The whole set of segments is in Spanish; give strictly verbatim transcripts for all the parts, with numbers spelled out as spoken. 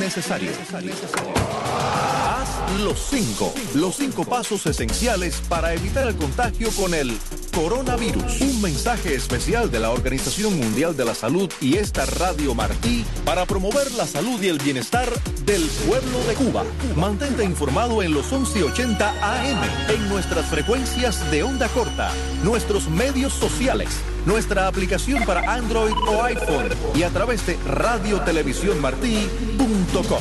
necesario. Haz los cinco, los cinco pasos esenciales para evitar el contagio con el coronavirus. Un mensaje especial de la Organización Mundial de la Salud y esta Radio Martí para promover la salud y el bienestar del pueblo de Cuba. Mantente informado en los once ochenta A M, en nuestras frecuencias de onda corta, nuestros medios sociales, nuestra aplicación para Android o iPhone y a través de radio televisión martí punto com.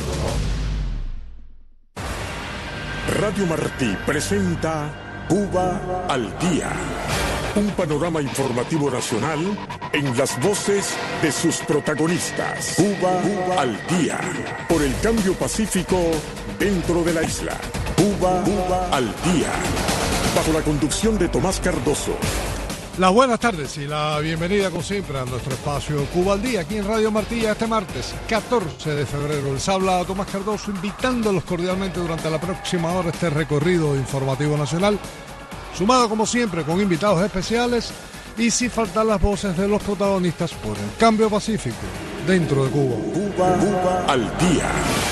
Radio Martí presenta Cuba al Día, un panorama informativo nacional en las voces de sus protagonistas. Cuba, Cuba al Día, por el cambio pacífico dentro de la isla. Cuba, Cuba al Día, bajo la conducción de Tomás Cardoso. Las buenas tardes y la bienvenida como siempre a nuestro espacio Cuba al Día, aquí en Radio Martí este martes catorce de febrero. Les habla Tomás Cardoso invitándolos cordialmente durante la próxima hora a este recorrido informativo nacional, sumado como siempre con invitados especiales y sin faltar las voces de los protagonistas por el cambio pacífico dentro de Cuba. Cuba, Cuba al Día.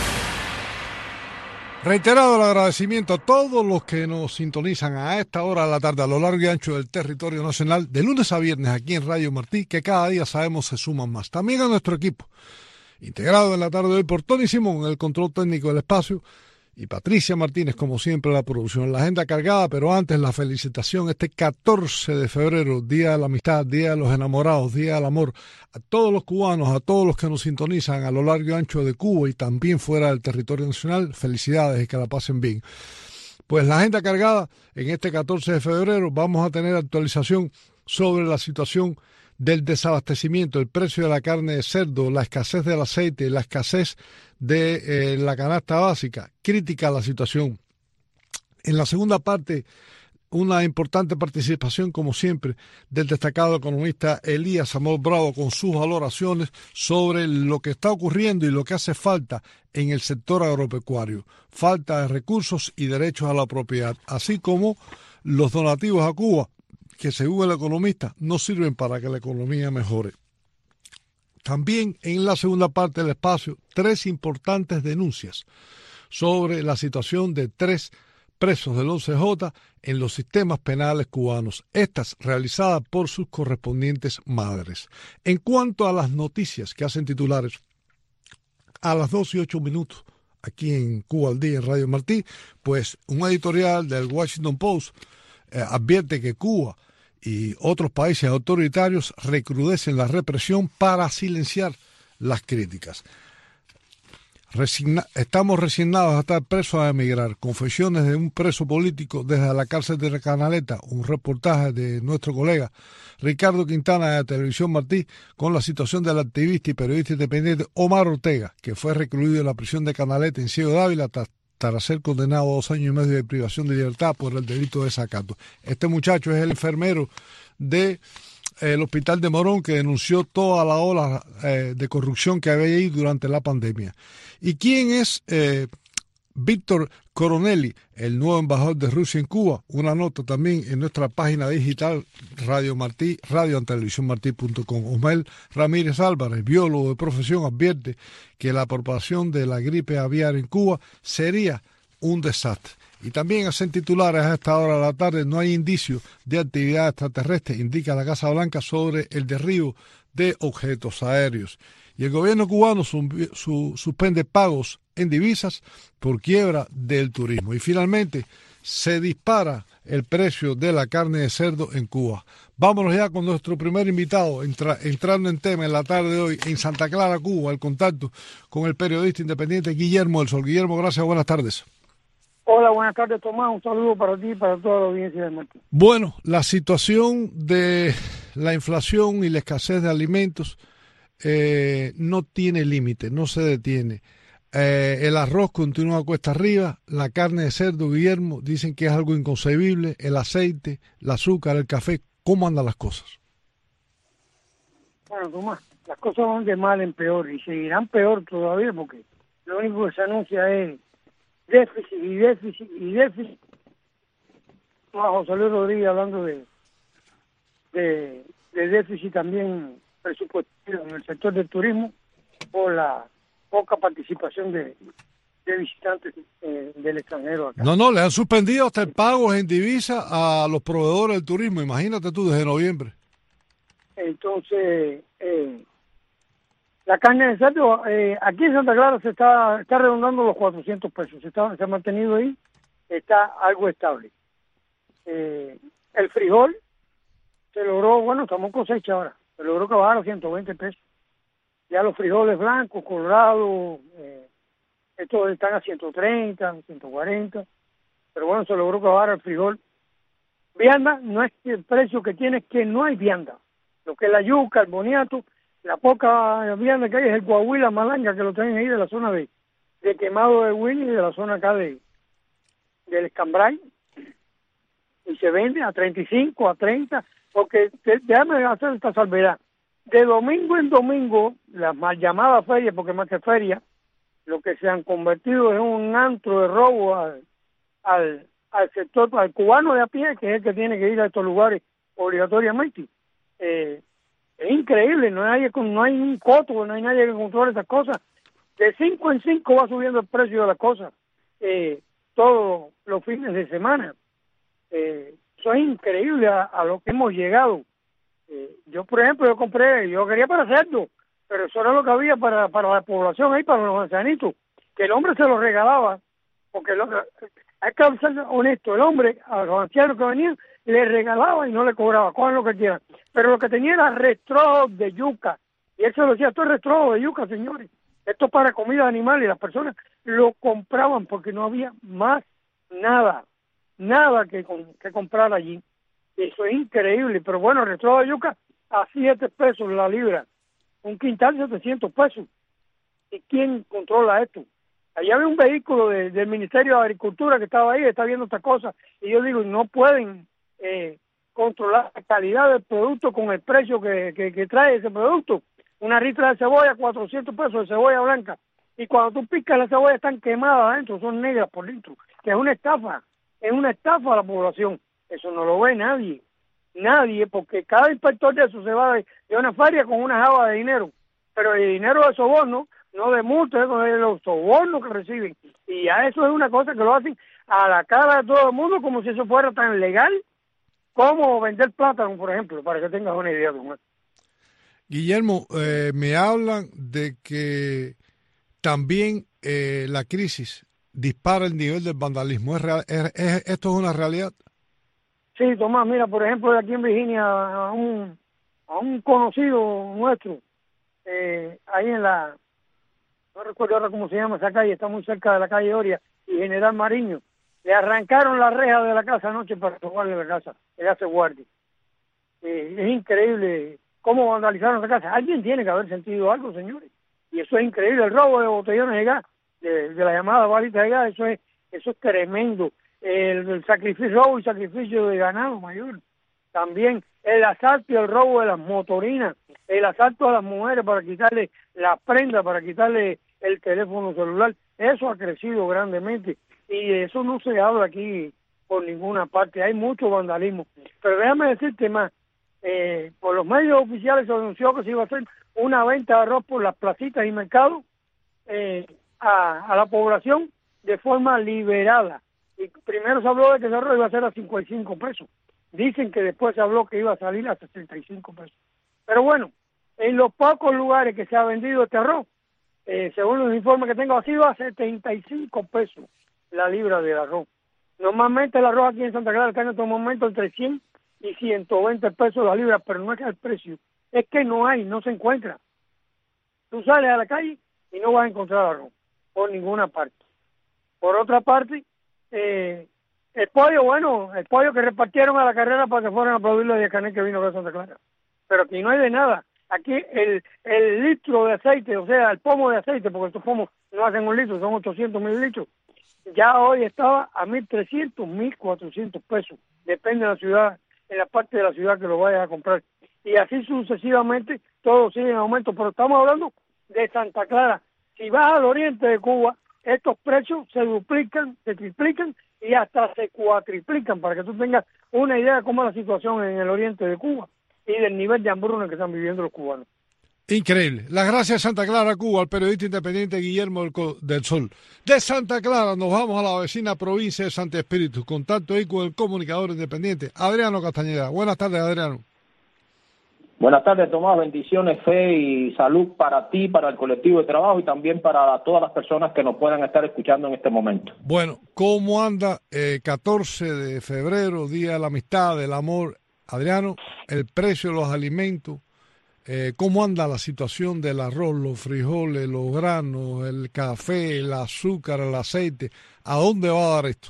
Reiterado el agradecimiento a todos los que nos sintonizan a esta hora de la tarde a lo largo y ancho del territorio nacional, de lunes a viernes aquí en Radio Martí, que cada día sabemos se suman más. También a nuestro equipo, integrado en la tarde de hoy por Tony Simón en el control técnico del espacio y Patricia Martínez, como siempre, la producción. La agenda cargada, pero antes la felicitación este catorce de febrero, Día de la Amistad, Día de los Enamorados, Día del Amor, a todos los cubanos, a todos los que nos sintonizan a lo largo y ancho de Cuba y también fuera del territorio nacional, felicidades y que la pasen bien. Pues la agenda cargada, en este catorce de febrero vamos a tener actualización sobre la situación del desabastecimiento, el precio de la carne de cerdo, la escasez del aceite, la escasez de eh, la canasta básica. Crítica la situación. En la segunda parte, una importante participación, como siempre, del destacado economista Elías Amor Bravo con sus valoraciones sobre lo que está ocurriendo y lo que hace falta en el sector agropecuario. Falta de recursos y derechos a la propiedad, así como los donativos a Cuba, que según el economista no sirven para que la economía mejore. También en la segunda parte del espacio, tres importantes denuncias sobre la situación de tres presos del once J en los sistemas penales cubanos, estas realizadas por sus correspondientes madres. En cuanto a las noticias que hacen titulares, a las dos y ocho minutos, aquí en Cuba al Día, en Radio Martí, pues un editorial del Washington Post eh, advierte que Cuba y otros países autoritarios recrudecen la represión para silenciar las críticas. Resigna- estamos resignados a estar presos a emigrar. Confesiones de un preso político desde la cárcel de Canaleta, un reportaje de nuestro colega Ricardo Quintana de Televisión Martí con la situación del activista y periodista independiente Omar Ortega, que fue recluido en la prisión de Canaleta en Ciego de Ávila tras para ser condenado a dos años y medio de privación de libertad por el delito de desacato. Este muchacho es el enfermero del de, hospital de Morón que denunció toda la ola eh, de corrupción que había ahí durante la pandemia. ¿Y quién es eh, Víctor Coronelli, el nuevo embajador de Rusia en Cuba? Una nota también en nuestra página digital Radio Martí, radio televisión martí punto com. Osmel Ramírez Álvarez, biólogo de profesión, advierte que la propagación de la gripe aviar en Cuba sería un desastre. Y también hacen titulares a esta hora de la tarde, no hay indicios de actividad extraterrestre, indica la Casa Blanca sobre el derribo de objetos aéreos. Y el gobierno cubano su, su, suspende pagos en divisas por quiebra del turismo. Y finalmente se dispara el precio de la carne de cerdo en Cuba. Vámonos ya con nuestro primer invitado, entra, entrando en tema en la tarde de hoy en Santa Clara, Cuba, el contacto con el periodista independiente Guillermo del Sol. Guillermo, gracias, buenas tardes. Hola, buenas tardes, Tomás. Un saludo para ti y para toda la audiencia de Martín. Bueno, la situación de la inflación y la escasez de alimentos eh, no tiene límite, no se detiene. Eh, el arroz continúa cuesta arriba, la carne de cerdo, Guillermo, dicen que es algo inconcebible, el aceite, el azúcar, el café. ¿Cómo andan las cosas? Bueno, Tomás, las cosas van de mal en peor y seguirán peor todavía porque lo único que se anuncia es déficit y déficit y déficit. José Luis Rodríguez hablando de, de, de déficit también presupuestario en el sector del turismo por la poca participación de, de visitantes eh, del extranjero acá. No, no, le han suspendido hasta el pago en divisa a los proveedores del turismo, imagínate tú, desde noviembre. Entonces, eh, la carne de cerdo, eh, aquí en Santa Clara se está, está redondando los cuatrocientos pesos, se, está, se ha mantenido ahí, está algo estable. Eh, el frijol se logró, bueno, estamos en cosecha ahora, se logró que bajara a ciento veinte pesos. Ya los frijoles blancos, colorados, eh, estos están a ciento treinta, ciento cuarenta, pero bueno, se logró que bajara el frijol. Vianda, no es el precio que tiene, es que no hay vianda. Lo que es la yuca, el boniato, la poca vianda que hay es el Coahuila, Malanga, que lo tienen ahí de la zona de, de Quemado de Winnie, de la zona acá de del Escambray, y se vende a treinta y cinco, a treinta, porque te, déjame hacer esta salvedad. De domingo en domingo, las mal llamadas ferias, porque más que feria, lo que se han convertido en un antro de robo al, al, al sector, al cubano de a pie, que es el que tiene que ir a estos lugares obligatoriamente. Eh, es increíble, no hay, no hay un coto, no hay nadie que controle esas cosas. De cinco en cinco va subiendo el precio de las cosas, eh, todos los fines de semana. Eh, eso es increíble a, a lo que hemos llegado. Eh, yo, por ejemplo, yo compré, yo quería para cerdo, pero eso era lo que había para, para la población ahí, para los ancianitos, que el hombre se lo regalaba, porque lo, hay que ser honesto, el hombre a los ancianos que venían le regalaba y no le cobraba, cojan lo que quieran, pero lo que tenía era restrojos de yuca, y él se lo decía, esto es restrojos de yuca, señores, esto es para comida de animales, y las personas lo compraban porque no había más nada, nada que, que comprar allí. Eso es increíble, pero bueno, el resto de yuca a siete pesos la libra, un quintal setecientos pesos. ¿Y quién controla esto? Allá había un vehículo de, del Ministerio de Agricultura que estaba ahí, está viendo estas cosas, y yo digo, no pueden eh, controlar la calidad del producto con el precio que, que, que trae ese producto. Una ristra de cebolla, cuatrocientos pesos de cebolla blanca, y cuando tú picas la cebolla están quemadas adentro, son negras por dentro, que es una estafa, es una estafa a la población. Eso no lo ve nadie, nadie, porque cada inspector de eso se va de, de una feria con una java de dinero, pero el dinero de soborno, no de multa, es de los sobornos que reciben, y ya eso es una cosa que lo hacen a la cara de todo el mundo como si eso fuera tan legal como vender plátano, por ejemplo, para que tengas una idea de eso. Guillermo, eh, me hablan de que también eh, la crisis dispara el nivel del vandalismo. ¿Es real, es, es, ¿Esto es una realidad? Sí, Tomás, mira, por ejemplo, aquí en Virginia, a un, a un conocido nuestro, eh, ahí en la, no recuerdo ahora cómo se llama esa calle, está muy cerca de la calle Oria y General Mariño, le arrancaron la reja de la casa anoche para robarle la casa, le hace guardia. Eh, es increíble cómo vandalizaron esa casa. Alguien tiene que haber sentido algo, señores, y eso es increíble. El robo de botellones de gas, de, de la llamada balita de gas, eso es, eso es tremendo. El, el sacrificio, robo y sacrificio de ganado mayor, también el asalto y el robo de las motorinas, el asalto a las mujeres para quitarle la prenda, para quitarle el teléfono celular, eso ha crecido grandemente y eso no se habla aquí por ninguna parte, hay mucho vandalismo. Pero déjame decirte más, eh, por los medios oficiales se anunció que se iba a hacer una venta de arroz por las placitas y mercados eh, a, a la población de forma liberada. Y primero se habló de que ese arroz iba a ser a cincuenta y cinco pesos. Dicen que después se habló que iba a salir a sesenta y cinco pesos. Pero bueno, en los pocos lugares que se ha vendido este arroz, eh, según los informes que tengo, ha sido a setenta y cinco pesos la libra del arroz. Normalmente el arroz aquí en Santa Clara está en estos momentos entre cien y ciento veinte pesos la libra, pero no es el precio, es que no hay, no se encuentra. Tú sales a la calle y no vas a encontrar arroz por ninguna parte. Por otra parte, Eh, el pollo, bueno, el pollo que repartieron a la carrera para que fueran a aplaudirle a Canel que vino de Santa Clara. Pero aquí no hay de nada. Aquí el, el litro de aceite, o sea, el pomo de aceite, porque estos pomos no hacen un litro, son ochocientos mililitros, ya hoy estaba a mil trescientos, mil cuatrocientos pesos. Depende de la ciudad, en la parte de la ciudad que lo vayas a comprar. Y así sucesivamente, todo sigue en aumento. Pero estamos hablando de Santa Clara. Si vas al oriente de Cuba, estos precios se duplican, se triplican y hasta se cuatriplican, para que tú tengas una idea de cómo es la situación en el oriente de Cuba y del nivel de hambruna que están viviendo los cubanos. Increíble. Las gracias Santa Clara, Cuba, al periodista independiente Guillermo del, del Sol. De Santa Clara nos vamos a la vecina provincia de Santi Espíritu, contacto ahí con el comunicador independiente, Adriano Castañeda. Buenas tardes, Adriano. Buenas tardes, Tomás. Bendiciones, fe y salud para ti, para el colectivo de trabajo y también para todas las personas que nos puedan estar escuchando en este momento. Bueno, ¿cómo anda eh, catorce de febrero, Día de la Amistad, del Amor? Adriano, el precio de los alimentos. Eh, ¿Cómo anda la situación del arroz, los frijoles, los granos, el café, el azúcar, el aceite? ¿A dónde va a dar esto?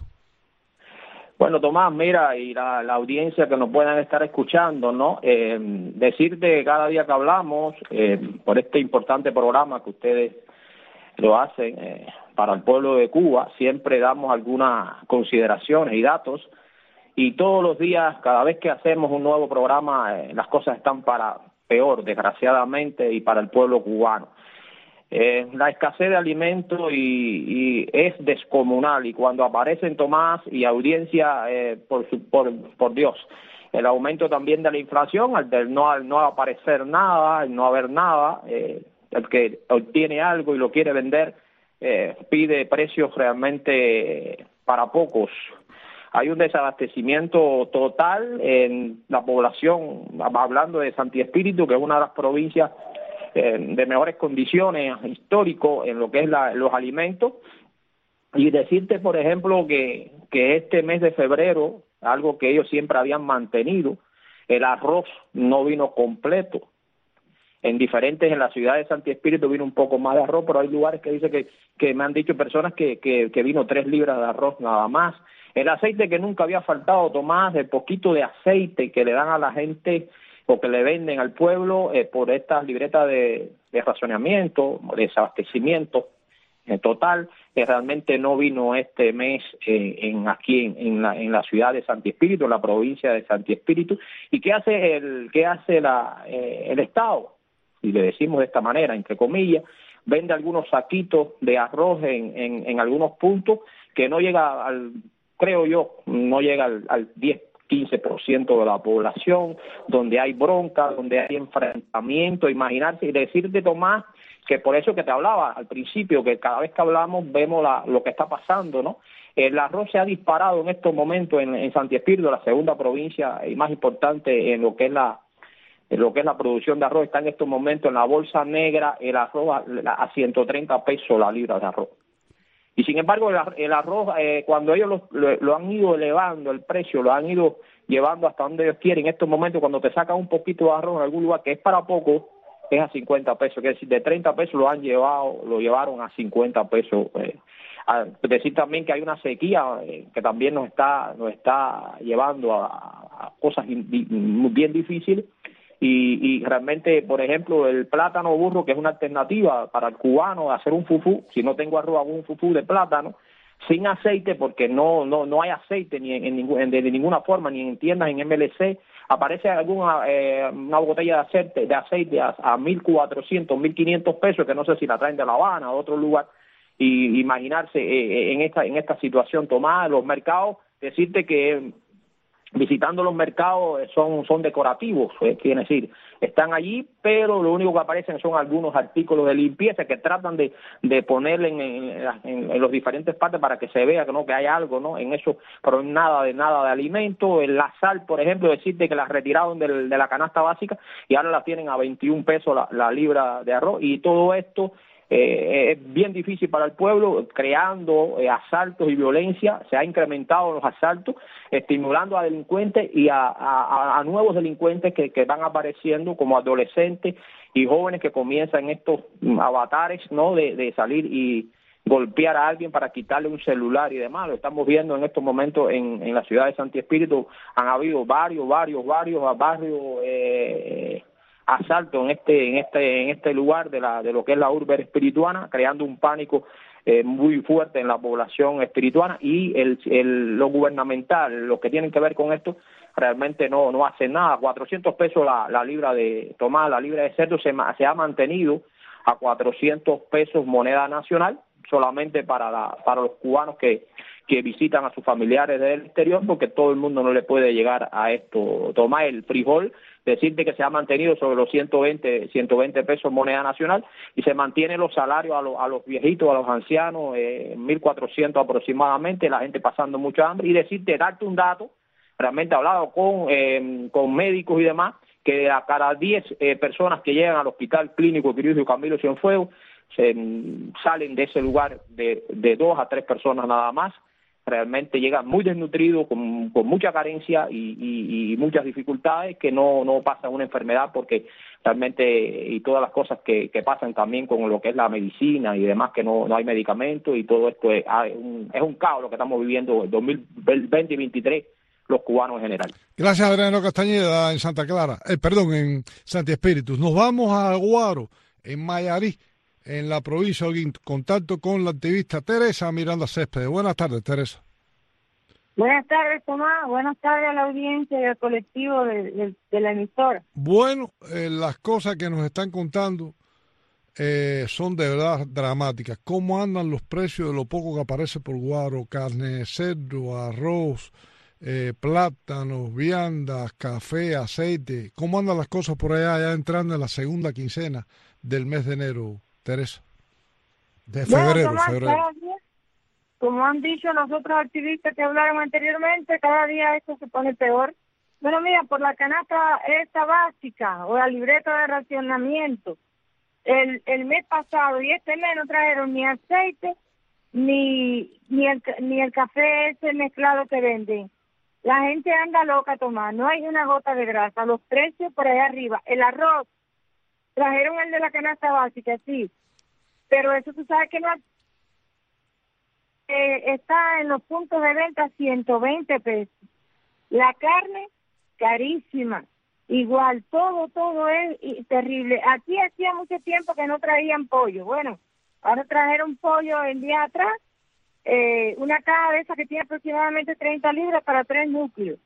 Bueno, Tomás, mira, y la, la audiencia que nos puedan estar escuchando, ¿no? Eh, decirte cada día que hablamos, eh, por este importante programa que ustedes lo hacen eh, para el pueblo de Cuba, siempre damos algunas consideraciones y datos, y todos los días, cada vez que hacemos un nuevo programa, eh, las cosas están para peor, desgraciadamente, y para el pueblo cubano. Eh, la escasez de alimentos y, y es descomunal, y cuando aparecen, Tomás y audiencia, eh, por, su, por, por Dios, el aumento también de la inflación, al del no, al no aparecer nada, al no haber nada, eh, el que obtiene algo y lo quiere vender, eh, pide precios realmente para pocos. Hay un desabastecimiento total en la población, hablando de Santi Espíritu, que es una de las provincias eh, de mejores condiciones histórico en lo que es la, los alimentos. Y decirte, por ejemplo, que, que este mes de febrero, algo que ellos siempre habían mantenido, el arroz no vino completo. En diferentes, en la ciudad de Santi Espíritu vino un poco más de arroz, pero hay lugares que dice que, que me han dicho personas que, que, que vino tres libras de arroz nada más. El aceite que nunca había faltado, Tomás, el poquito de aceite que le dan a la gente o que le venden al pueblo eh, por estas libretas de, de racionamiento, de desabastecimiento en total, que realmente no vino este mes eh, en aquí en, en, la, en la ciudad de Santi Espíritu, en la provincia de Santi Espíritu. ¿Y qué hace el qué hace la eh, el Estado? Si le decimos de esta manera, entre comillas, vende algunos saquitos de arroz en, en, en algunos puntos que no llega al, creo yo, no llega al, al diez, quince por ciento de la población, donde hay bronca, donde hay enfrentamiento, imaginarse y decirte, Tomás, que por eso que te hablaba al principio, que cada vez que hablamos vemos la, lo que está pasando, ¿no? El arroz se ha disparado en estos momentos en, en Santi Espíritu, la segunda provincia y más importante en lo que es la en lo que es la producción de arroz, está en estos momentos en la bolsa negra el arroz a, a ciento treinta pesos la libra de arroz. Y sin embargo el, el arroz, eh, cuando ellos lo, lo, lo han ido elevando el precio, lo han ido llevando hasta donde ellos quieren, en estos momentos cuando te sacan un poquito de arroz en algún lugar que es para poco, es a cincuenta pesos, que es decir, de treinta pesos lo han llevado, lo llevaron a cincuenta pesos. Eh. A decir también que hay una sequía eh, que también nos está nos está llevando a, a cosas in, in, bien difíciles. Y, y realmente, por ejemplo, el plátano burro, que es una alternativa para el cubano hacer un fufú, si no tengo arroz, hago un fufú de plátano, sin aceite, porque no no no hay aceite ni en, en, ningún, en de, de ninguna forma, ni en tiendas, en M L C, aparece alguna eh, una botella de aceite, de aceite a, a mil cuatrocientos, mil quinientos pesos, que no sé si la traen de La Habana o de otro lugar, y imaginarse eh, en esta en esta situación, Tomás, los mercados, decirte que visitando los mercados son son decorativos, eh, quiere decir, están allí, pero lo único que aparecen son algunos artículos de limpieza que tratan de, de ponerle en, en, en, en los diferentes partes para que se vea que no que hay algo, ¿no? En eso, pero nada de nada de alimento. En la sal, por ejemplo, decirte que la retiraron del, de la canasta básica y ahora la tienen a veintiún pesos la, la libra de arroz, y todo esto Eh, es bien difícil para el pueblo, creando eh, asaltos y violencia. Se ha incrementado los asaltos, estimulando a delincuentes y a, a, a nuevos delincuentes que, que van apareciendo como adolescentes y jóvenes que comienzan estos avatares, ¿no? de, de salir y golpear a alguien para quitarle un celular y demás. Lo estamos viendo en estos momentos en, en la ciudad de Santi Espíritu. Han habido varios, varios, varios barrios eh, asalto en este en este en este lugar de la de lo que es la urbe espirituana, creando un pánico eh, muy fuerte en la población espirituana, y el, el lo gubernamental, lo que tienen que ver con esto, realmente no no hace nada. cuatrocientos pesos la, la libra de tomar, la libra de cerdo se, se ha mantenido a cuatrocientos pesos moneda nacional, solamente para la, para los cubanos que que visitan a sus familiares del exterior, porque todo el mundo no le puede llegar a esto. Tomar el frijol decirte que se ha mantenido sobre los ciento veinte, ciento veinte pesos moneda nacional y se mantienen los salarios a los, a los viejitos, a los ancianos, eh, mil cuatrocientos aproximadamente, la gente pasando mucha hambre. Y decirte, darte un dato, realmente he hablado con, eh, con médicos y demás, que a cada diez eh, personas que llegan al Hospital Clínico Quirúrgico Camilo Cienfuegos, se, salen de ese lugar de, de dos a tres personas nada más. Realmente llegan muy desnutridos, con, con mucha carencia y, y, y muchas dificultades, que no, no pasan una enfermedad, porque realmente, y todas las cosas que, que pasan también con lo que es la medicina y demás, que no, no hay medicamentos, y todo esto es, es, un, es un caos lo que estamos viviendo en dos mil veinte y veintitrés los cubanos en general. Gracias, Adriano Castañeda, en Santa Clara, eh, perdón, en Santi Espíritus. Nos vamos a Guaro, en Mayarí, en la provincia de Holguín, contacto con la activista Teresa Miranda Céspedes. Buenas tardes, Teresa. Buenas tardes, Tomás. Buenas tardes a la audiencia y al colectivo de, de, de la emisora. Bueno, eh, las cosas que nos están contando eh, son de verdad dramáticas. ¿Cómo andan los precios de lo poco que aparece por Guaro? Carne de cerdo, arroz, eh, plátanos, viandas, café, aceite. ¿Cómo andan las cosas por allá, ya entrando en la segunda quincena del mes de enero, Teresa? De febrero, bueno, Tomás, febrero. Cada día, como han dicho los otros activistas que hablaron anteriormente, cada día esto se pone peor. Bueno, mira, por la canasta esta básica o la libreta de racionamiento, el, el mes pasado y este mes no trajeron ni aceite ni ni el, ni el café ese mezclado que venden. La gente anda loca, Tomás, no hay una gota de grasa, los precios por allá arriba. El arroz, trajeron el de la canasta básica, sí, pero eso tú sabes que no eh, está en los puntos de venta ciento veinte pesos. La carne, carísima. Igual, todo, todo es terrible. Aquí hacía mucho tiempo que no traían pollo. Bueno, ahora trajeron pollo el día atrás, eh, una caja de esa que tiene aproximadamente treinta libras para tres núcleos.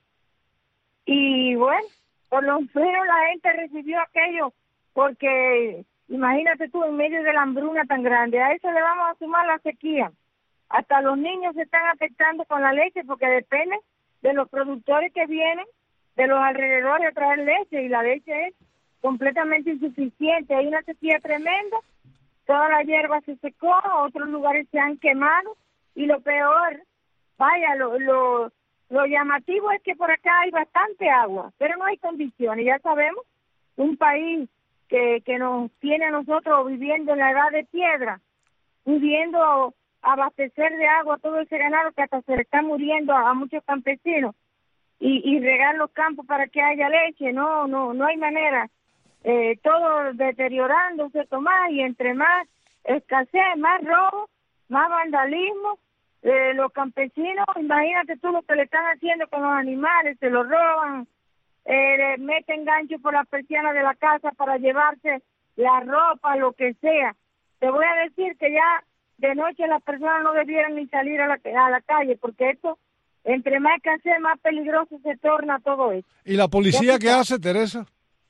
Y bueno, por lo menos la gente recibió aquello, porque imagínate tú, en medio de la hambruna tan grande, a eso le vamos a sumar la sequía. Hasta los niños se están afectando con la leche, porque depende de los productores que vienen de los alrededores a traer leche, y la leche es completamente insuficiente. Hay una sequía tremenda, toda la hierba se secó, otros lugares se han quemado, y lo peor, vaya, lo, lo, lo llamativo es que por acá hay bastante agua, pero no hay condiciones. Ya sabemos, un país que, que nos tiene a nosotros viviendo en la edad de piedra, pudiendo abastecer de agua todo ese ganado que hasta se le está muriendo a, a muchos campesinos, y, y regar los campos para que haya leche, no, no, no hay manera. Eh, todo deteriorándose, Tomás, y entre más escasez, más robo, más vandalismo, eh, los campesinos, imagínate tú lo que le están haciendo con los animales, se los roban, eh, le meten ganchos por las persianas de la casa para llevarse la ropa, lo que sea. Te voy a decir que ya de noche las personas no debieran ni salir a la, a la calle, porque esto, entre más escasez, más peligroso se torna todo esto. ¿Y la policía qué hace, Teresa?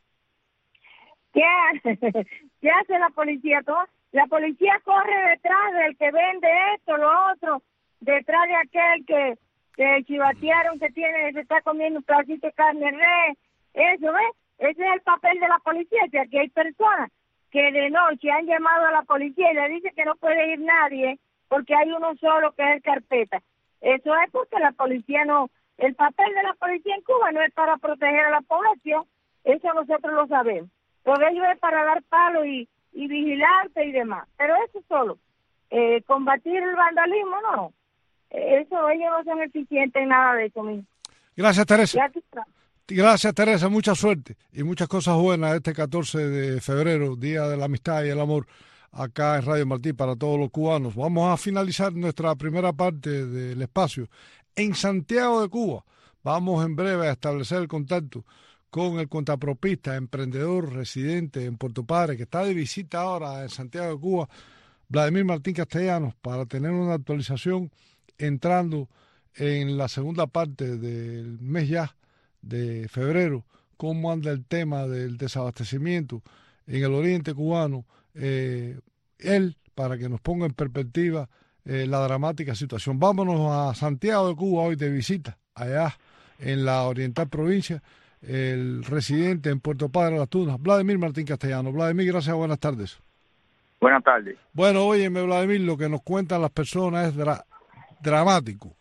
¿Qué hace? ¿Qué hace la policía? Todo? La policía corre detrás del que vende esto, lo otro, detrás de aquel que, que chivatearon, que tiene, se está comiendo un pedacito de carne res. Eso, ¿ves? Ese es el papel de la policía, que aquí hay personas que de noche han llamado a la policía y le dicen que no puede ir nadie porque hay uno solo que es el carpeta. Eso es porque la policía no, el papel de la policía en Cuba no es para proteger a la población, eso nosotros lo sabemos. Lo de ellos es para dar palo y, y vigilarte y demás, pero eso solo. Eh, combatir el vandalismo, no. Eso, ellos no son eficientes en nada de eso mismo. Gracias, Teresa. Gracias, Teresa. Mucha suerte y muchas cosas buenas este catorce de febrero, Día de la Amistad y el Amor, acá en Radio Martí para todos los cubanos. Vamos a finalizar nuestra primera parte del espacio en Santiago de Cuba. Vamos en breve a establecer el contacto con el cuentapropista, emprendedor, residente en Puerto Padre, que está de visita ahora en Santiago de Cuba, Vladimir Martín Castellanos, para tener una actualización entrando en la segunda parte del mes ya de febrero, cómo anda el tema del desabastecimiento en el oriente cubano, eh, él, para que nos ponga en perspectiva eh, la dramática situación. Vámonos a Santiago de Cuba hoy de visita, allá en la oriental provincia, el residente en Puerto Padre Las Tunas, Vladimir Martín Castellano. Vladimir, gracias, buenas tardes. Buenas tardes. Bueno, óyeme, Vladimir, lo que nos cuentan las personas es dra dramático.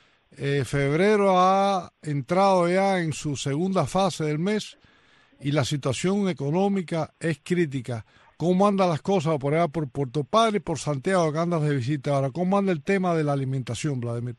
Eh, febrero ha entrado ya en su segunda fase del mes y la situación económica es crítica. ¿Cómo andan las cosas por allá por Puerto Padre y por Santiago, que andas de visita ahora? ¿Cómo anda el tema de la alimentación, Vladimir?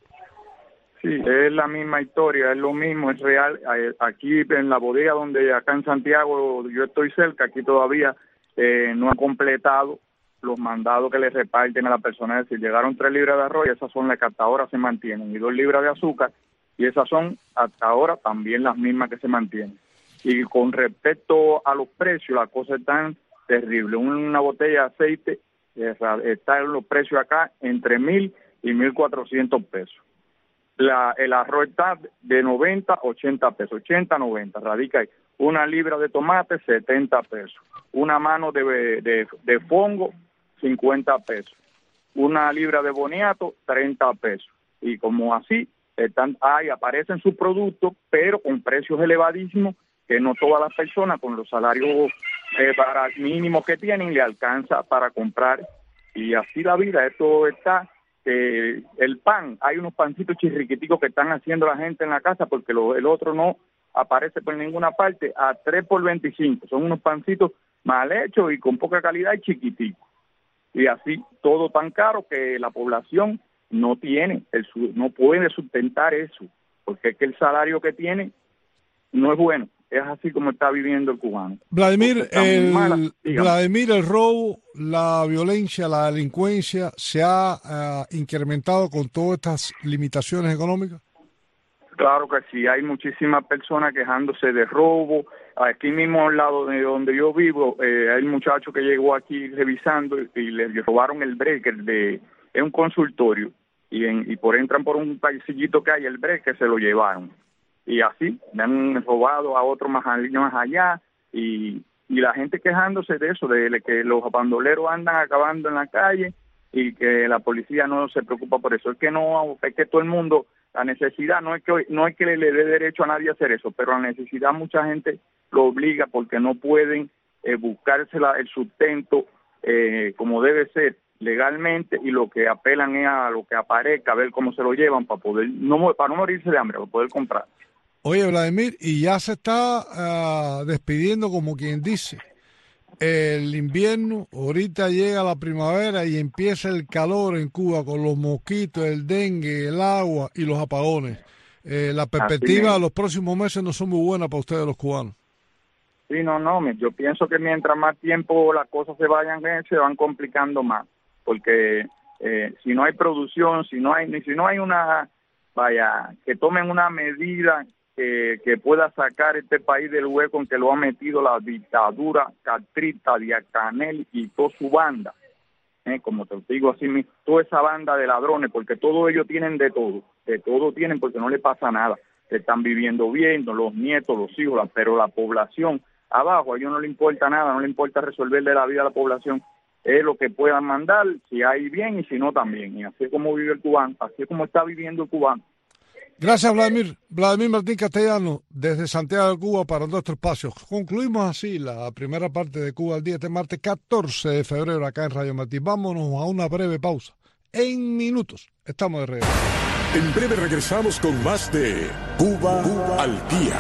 Sí, es la misma historia, es lo mismo, es real. Aquí en la bodega donde acá en Santiago yo estoy cerca, aquí todavía eh, no han completado los mandados que le reparten a la persona. Es decir, llegaron tres libras de arroz y esas son las que hasta ahora se mantienen, y dos libras de azúcar, y esas son hasta ahora también las mismas que se mantienen. Y con respecto a los precios, la cosa es tan terrible. Una botella de aceite eh, está en los precios acá entre mil y mil cuatrocientos pesos. La, el arroz está de noventa, ochenta pesos, ochenta, noventa, radica ahí. Una libra de tomate, setenta pesos. Una mano de, de, de fongo, cincuenta pesos. Una libra de boniato, treinta pesos. Y como así, están ahí aparecen sus productos, pero con precios elevadísimos, que no todas las personas con los salarios eh, para mínimos que tienen le alcanza para comprar. Y así la vida, esto está... Eh, el pan, hay unos pancitos chirriquiticos que están haciendo la gente en la casa porque lo, el otro no aparece por ninguna parte, a tres por veinticinco, son unos pancitos mal hechos y con poca calidad y chiquiticos, y así todo tan caro que la población no tiene, el, no puede sustentar eso, porque es que el salario que tiene no es bueno. Es así como está viviendo el cubano. Vladimir, el, mala, Vladimir, el robo, la violencia, la delincuencia, ¿se ha uh, incrementado con todas estas limitaciones económicas? Claro que sí, hay muchísimas personas quejándose de robo. Aquí mismo al lado de donde yo vivo, eh, hay un muchacho que llegó aquí revisando y, y le robaron el breaker, de, es un consultorio, y, en, y por entran por un paisillito que hay, el breaker se lo llevaron. Y así, me han robado a otro más allá, y, y la gente quejándose de eso, de que los bandoleros andan acabando en la calle y que la policía no se preocupa por eso. Es que no, es que todo el mundo, la necesidad, no es que no es que le, le dé derecho a nadie a hacer eso, pero la necesidad mucha gente lo obliga porque no pueden eh, buscarse la, el sustento eh, como debe ser legalmente, y lo que apelan es a lo que aparezca, a ver cómo se lo llevan para poder, no para no morirse de hambre, para poder comprar. Oye, Vladimir, y ya se está uh, despidiendo, como quien dice, el invierno, ahorita llega la primavera y empieza el calor en Cuba con los mosquitos, el dengue, el agua y los apagones. Eh, la perspectiva de los próximos meses no son muy buenas para ustedes los cubanos. Sí, no, no, yo pienso que mientras más tiempo las cosas se vayan, se van complicando más, porque eh, si no hay producción, si no hay, si no hay una, vaya, que tomen una medida Que, que pueda sacar este país del hueco en que lo ha metido la dictadura castrista, Díaz-Canel y toda su banda, eh, como te digo así, toda esa banda de ladrones, porque todos ellos tienen de todo, de todo tienen porque no les pasa nada, que están viviendo bien, los nietos, los hijos, pero la población abajo, a ellos no le importa nada, no le importa resolverle la vida a la población, es lo que puedan mandar, si hay bien y si no también, y así es como vive el cubano, así es como está viviendo el cubano. Gracias, Vladimir. Vladimir Martín Castellano, desde Santiago de Cuba para nuestro espacio. Concluimos así la primera parte de Cuba al día, este martes catorce de febrero acá en Radio Martín. Vámonos a una breve pausa. En minutos estamos de regreso. En breve regresamos con más de Cuba, Cuba al día.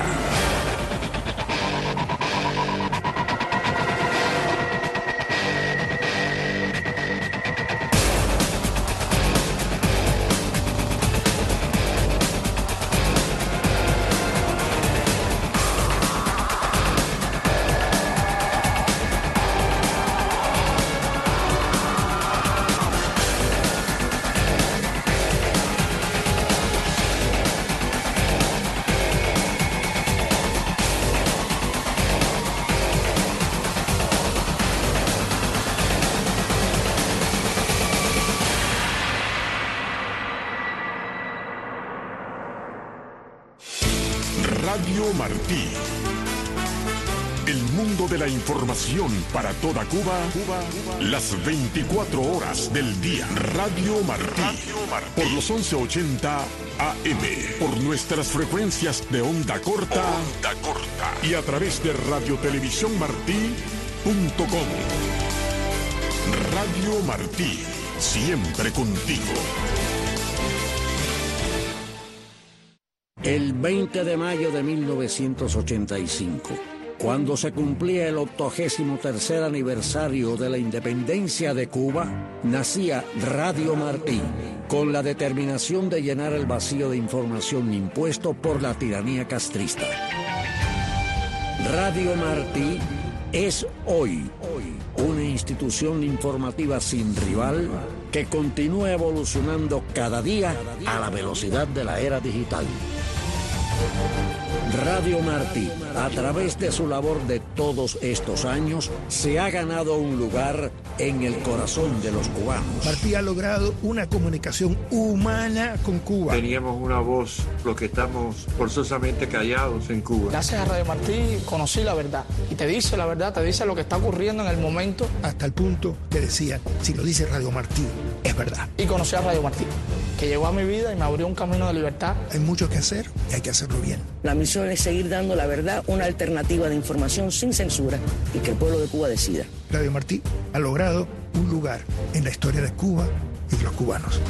Radio Martí, El mundo de la información para toda Cuba, Cuba, Cuba. Las veinticuatro horas del día. Radio Martí. Radio Martí. Por los once ochenta A M. Por nuestras frecuencias de onda corta. Onda corta. Y a través de radio televisión martí punto com. Radio Martí. Siempre contigo. El veinte de mayo de mil novecientos ochenta y cinco, cuando se cumplía el octogésimo tercer aniversario de la independencia de Cuba, nacía Radio Martí, con la determinación de llenar el vacío de información impuesto por la tiranía castrista. Radio Martí es hoy, hoy una institución informativa sin rival que continúa evolucionando cada día a la velocidad de la era digital. Radio Martí, a través de su labor de todos estos años, se ha ganado un lugar en el corazón de los cubanos. Martí ha logrado una comunicación humana con Cuba. Teníamos una voz, los que estamos forzosamente callados en Cuba. Gracias a Radio Martí conocí la verdad. Y te dice la verdad, te dice lo que está ocurriendo en el momento. Hasta el punto que decían, si lo dice Radio Martí, es verdad. Y conocí a Radio Martí, que llegó a mi vida y me abrió un camino de libertad. Hay mucho que hacer y hay que hacerlo bien. La misión es seguir dando la verdad, una alternativa de información sin censura y que el pueblo de Cuba decida. Radio Martí ha logrado un lugar en la historia de Cuba y de los cubanos.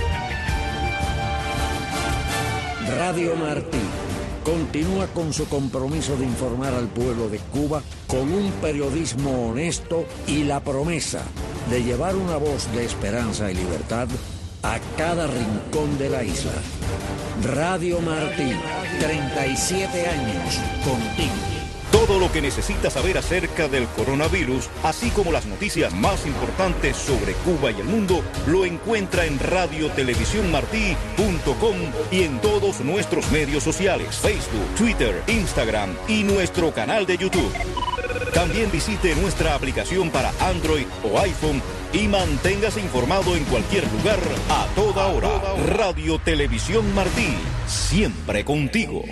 Radio Martí continúa con su compromiso de informar al pueblo de Cuba con un periodismo honesto y la promesa de llevar una voz de esperanza y libertad a cada rincón de la isla. Radio Martí, treinta y siete años contigo. Todo lo que necesitas saber acerca del coronavirus, así como las noticias más importantes sobre Cuba y el mundo, lo encuentra en radio televisión martí punto com y en todos nuestros medios sociales, Facebook, Twitter, Instagram y nuestro canal de YouTube. También visite nuestra aplicación para Android o iPhone y manténgase informado en cualquier lugar, a toda hora. Radio Televisión Martí, siempre contigo.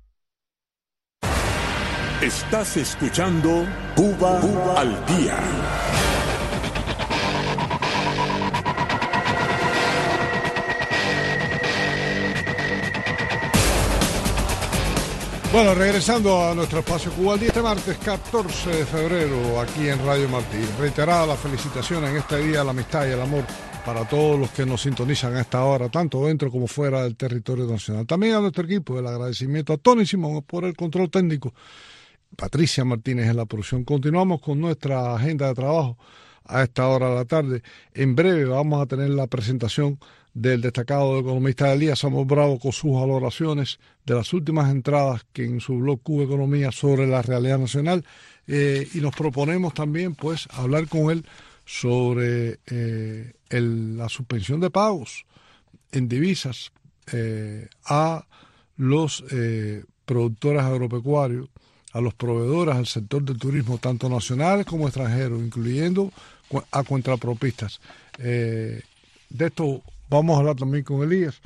Estás escuchando Cuba, Cuba al Día. Bueno, regresando a nuestro espacio Cuba al Día, este martes catorce de febrero, aquí en Radio Martí. Reiterada la felicitación en este día a la amistad y el amor para todos los que nos sintonizan a esta hora, tanto dentro como fuera del territorio nacional. También a nuestro equipo, el agradecimiento a Tony Simón por el control técnico, Patricia Martínez en la producción. Continuamos con nuestra agenda de trabajo a esta hora de la tarde. En breve vamos a tener la presentación del destacado economista del día, Samuel Bravo, con sus valoraciones de las últimas entradas que en su blog Cuba Economía sobre la realidad nacional, eh, y nos proponemos también pues hablar con él sobre eh, el, la suspensión de pagos en divisas eh, a los eh, productores agropecuarios, a los proveedores, al sector del turismo, tanto nacionales como extranjeros, incluyendo a contrapropistas. Eh, de esto vamos a hablar también con Elías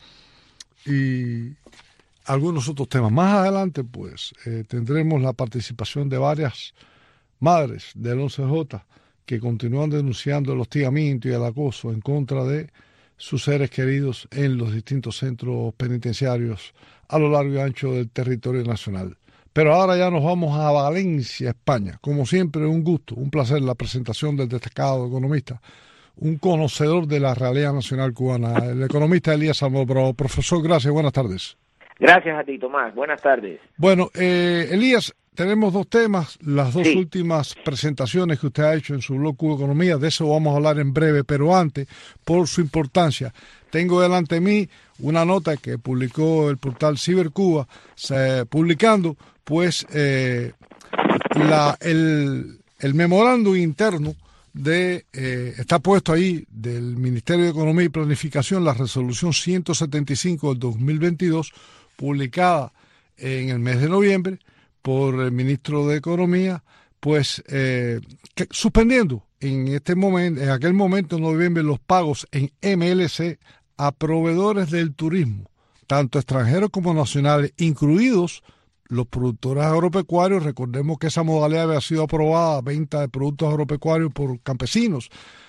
y algunos otros temas. Más adelante, pues, eh, tendremos la participación de varias madres del once J que continúan denunciando el hostigamiento y el acoso en contra de sus seres queridos en los distintos centros penitenciarios a lo largo y ancho del territorio nacional. Pero ahora ya nos vamos a Valencia, España. Como siempre, un gusto, un placer la presentación del destacado economista, un conocedor de la realidad nacional cubana, el economista Elías Samuel Bravo. Profesor, gracias, buenas tardes. Gracias a ti, Tomás, buenas tardes. Bueno, eh, Elías, tenemos dos temas, las dos sí. últimas presentaciones que usted ha hecho en su blog Cuba Economía, de eso vamos a hablar en breve, pero antes, por su importancia, tengo delante de mí una nota que publicó el portal Cibercuba, se, publicando pues eh, la, el, el memorándum interno de eh, está puesto ahí del Ministerio de Economía y Planificación, la resolución ciento setenta y cinco del dos mil veintidós, publicada en el mes de noviembre por el ministro de Economía, pues eh, que, suspendiendo en este momento, en aquel momento en noviembre, los pagos en M L C a proveedores del turismo, tanto extranjeros como nacionales, incluidos los productores agropecuarios. Recordemos que esa modalidad había sido aprobada, venta de productos agropecuarios por campesinos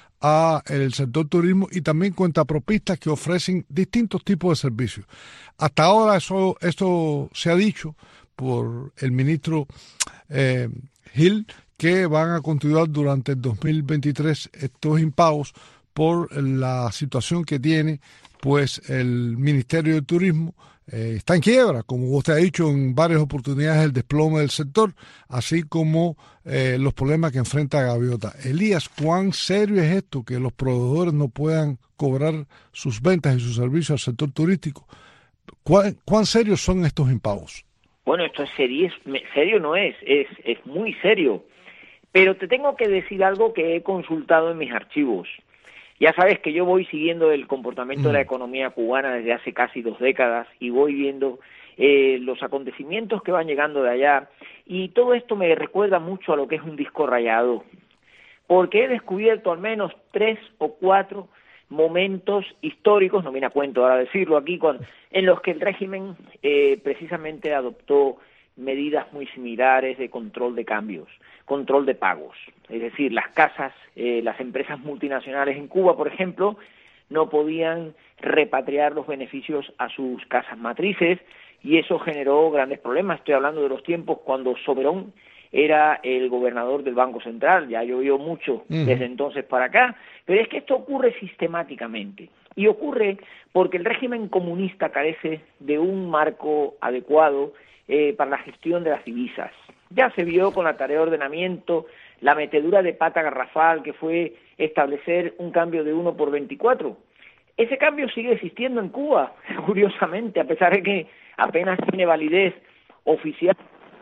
a el sector turismo, y también cuentapropistas que ofrecen distintos tipos de servicios. Hasta ahora eso, esto se ha dicho por el ministro eh, Gil, que van a continuar durante el dos mil veintitrés estos impagos por la situación que tiene pues el Ministerio de Turismo. Eh, está en quiebra, como usted ha dicho en varias oportunidades, el desplome del sector, así como eh, los problemas que enfrenta Gaviota. Elías, ¿cuán serio es esto que los proveedores no puedan cobrar sus ventas y sus servicios al sector turístico? ¿Cuán, cuán serios son estos impagos? Bueno, esto es serio, serio no es, es, es muy serio. Pero te tengo que decir algo que he consultado en mis archivos. Ya sabes que yo voy siguiendo el comportamiento de la economía cubana desde hace casi dos décadas y voy viendo eh, los acontecimientos que van llegando de allá, y todo esto me recuerda mucho a lo que es un disco rayado, porque he descubierto al menos tres o cuatro momentos históricos, no viene a cuento ahora decirlo aquí, cuando, en los que el régimen eh, precisamente adoptó medidas muy similares de control de cambios, control de pagos. Es decir, las casas, eh, las empresas multinacionales en Cuba, por ejemplo, no podían repatriar los beneficios a sus casas matrices, y eso generó grandes problemas. Estoy hablando de los tiempos cuando Soberón era el gobernador del Banco Central. Ya llovió mucho uh-huh. desde entonces para acá, pero es que esto ocurre sistemáticamente, y ocurre porque el régimen comunista carece de un marco adecuado eh, para la gestión de las divisas. Ya se vio con la tarea de ordenamiento, la metedura de pata garrafal que fue establecer un cambio de uno por veinticuatro. Ese cambio sigue existiendo en Cuba, curiosamente, a pesar de que apenas tiene validez oficial.